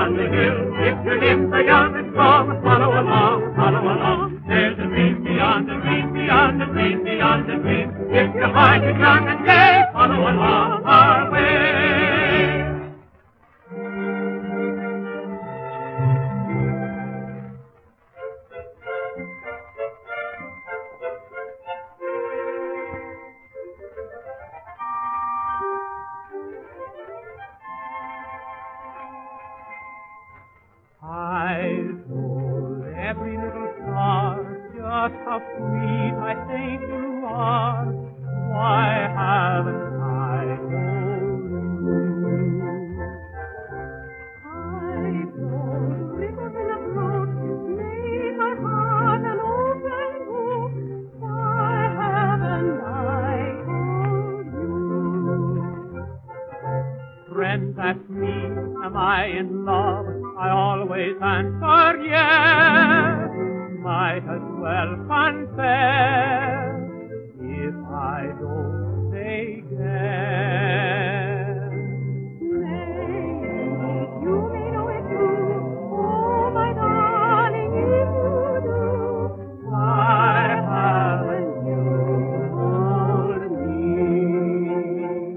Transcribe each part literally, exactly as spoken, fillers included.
on the hill. If your limbs are young and strong, follow along, follow along. There's a dream beyond the dream, beyond the dream, beyond the dream. If your heart is young and gay, follow along our way. I told every little star just how sweet I think you are. Why haven't I told you? I told ripples in the brook made my heart an open book. Why haven't I told you? Friends ask me, am I in love? I always answer yes. Might as well confess if I don't say yes. Nay, you may know it too. Oh, my darling, if you do, why haven't you told me?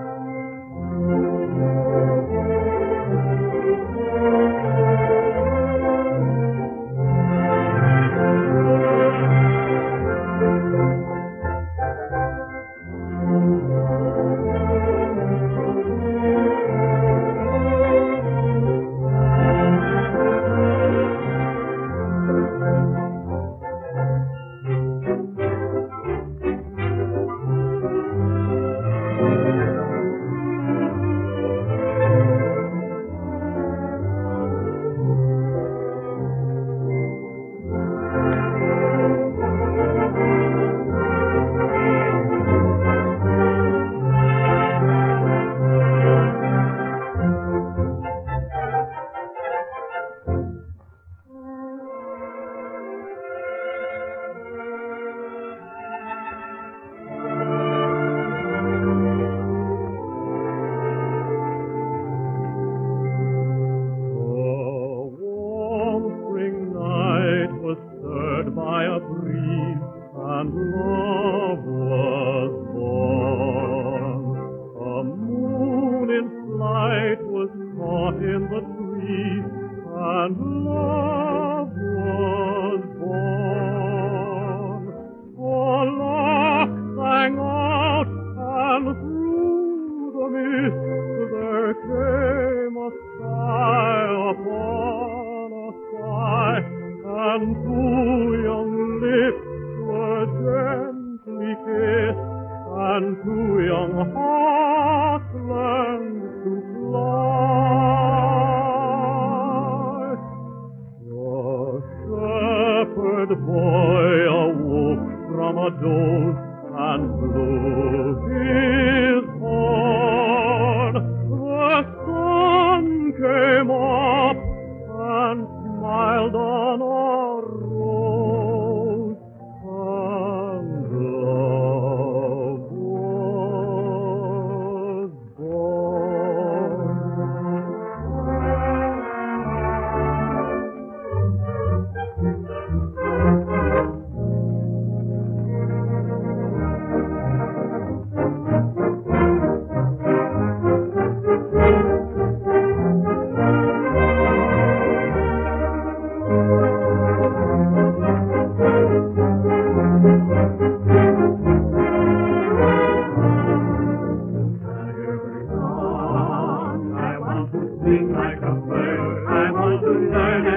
By a breeze, and love was born. A moon in flight was caught in the tree, and love was born. A lark sang out, and through the mist there came a sigh upon a sigh, and two young lips were gently kissed, and two young hearts learned to fly. The shepherd boy awoke from a doze and blew his horn. The sun came up and smiled on our rose, and love was born. Sing like a bird, I want to learn